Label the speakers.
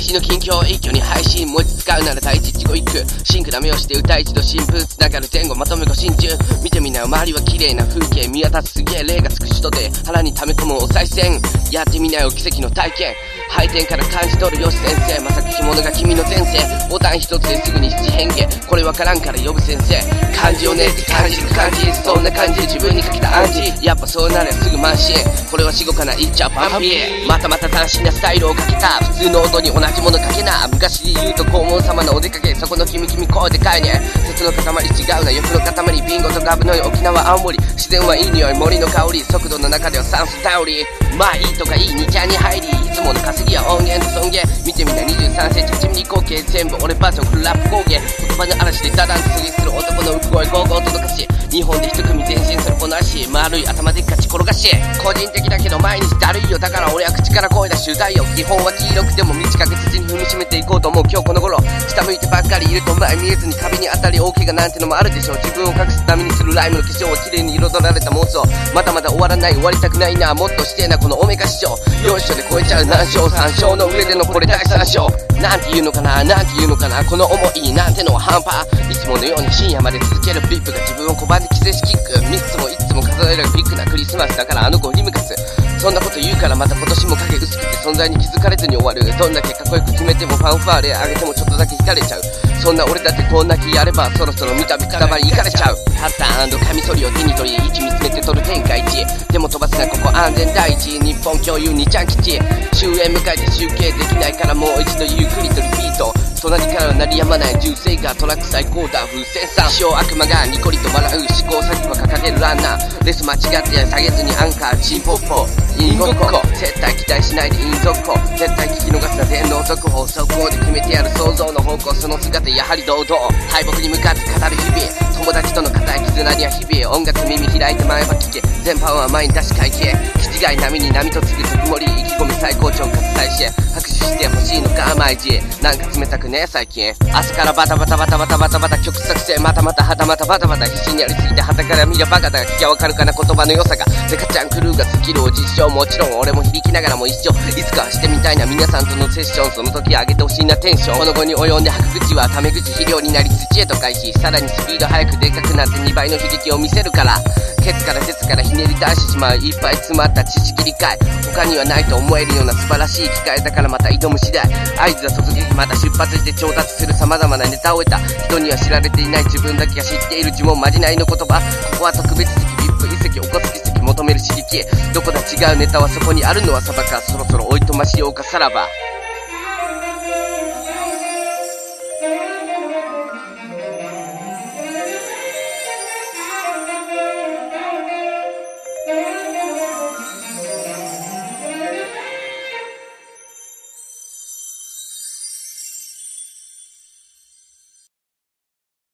Speaker 1: 私の近況一挙に配信、文字使うなら第一一語一句、シンクダメをして歌一度新風つながる前後まとめご心中。見てみなよ周りは綺麗な風景見渡すすげえ霊がつく人で腹に溜め込むお賽銭。やってみなよ奇跡の体験、配点から感じ取るよし先生、まさか着物が君の前世、ボタン一つですぐに七変化、これわからんから呼ぶ先生。漢字をねって感じる感じ、そんな感じで自分にかけた暗示、やっぱそうならすぐ慢心、これは死後かな言っちゃパンピー。またまた斬新なスタイルをかけた、普通の音に同じものかけな、昔で言うと黄門様のお出かけ、そこの君声でかいね、説の塊違うな、欲の塊ビンゴとガブのよ沖縄青森、自然はいい匂い森の香り、速度の中では酸素頼り、まあいいとかいい2ちゃんに入り、いつもの稼ぎは音源と尊厳、見てみな23センチ8ミリ口径、全部俺バージョンフルラップ工芸、言葉の嵐でダダンと過ぎする男の浮声ゴーゴー届かし、日本で一組前進するこの足、丸い頭でっかち転がし、個人的だけど毎日だるいよ、だから俺は口から声出し歌いよ、基本は黄色くても短く土に踏みしめていこうと思う今日この頃、下向いてばっかりいると前見えずに壁に当たり大怪我なんてのもあるでしょう。自分を隠すためにするライムの化粧を綺麗に彩られた妄想、まだまだ終わらない終わりたくないな、もっとしてえなこのオメガ市長、よいしょで超えちゃう難所、3勝の上でのこれ第3章、なんて言うのかななんて言うのかな、この思いなんてのは半端、いつものように深夜まで続けるビップが自分を拒んでキセシキック、3つも1つも数えるビッグなクリスマスだからあの子を振り向かす、そんなこと言うからまた今年も影薄くて存在に気づかれずに終わる、どんだけかっこよく決めてもファンファーレ上げてもちょっとだけ惹かれちゃう、そんな俺だってこんだけやればそろそろ見た目くたばりいかれちゃう、パターンカミソリを手に取り位置見つめて取る天下一、でも飛ばすなここ安全第一、日本共有2ちゃん基地、終焉迎えて集計できないからもう一度ゆっくりとリピート、隣からは鳴りやまない銃声がトラック最高だ風船さん、一生悪魔がニコリと笑う試行錯誤掲げるランナー、レス間違って下げずにアンカーチンポッポインゴッコ、絶対期待しないでインゾッコ、絶対聞き逃すな電脳続報、速報で決めてやる想像の方向、その姿やはり堂々敗北に向かって語る日々、友達との固い絆には日々、音楽耳開いて前は聞け、全般は前に出し会計、気違い波に波と次ぐ特盛り、意気込み最高潮かつ最新、拍手してほしいのか甘い字、なんか冷たくね最近、朝からバタバタバタバタバタバタ曲作成またまたはたまたバタバタ必死にやりすぎて旗から見りゃバカだが聞きゃわかるかな言葉の良さが、デカちゃんクルーがスキルを実証、もちろん俺も響きながらも一緒、いつかはしてみたいな皆さんとのセッション、その時上げてほしいなテンション、この後に及んで吐く口はタメ口肥料になり土へと返し、さらにスピード速くでかくなって2倍の悲劇を見せるから、ケツから鉄からひねり出してしまういっぱい詰まった知識理解、他にはないと思えるような素晴らしい機会だからまた挑む次第、合図は注ぎまた出発して調達する様々なネタを得た、人には知られていない自分だけが知っている呪文まじないの言葉、ここは特別席 VIP 遺跡おこつ奇跡求める刺激、どこだ違うネタはそこにあるのはサバか、そろそろおいとましようかさらば。
Speaker 2: Yeah.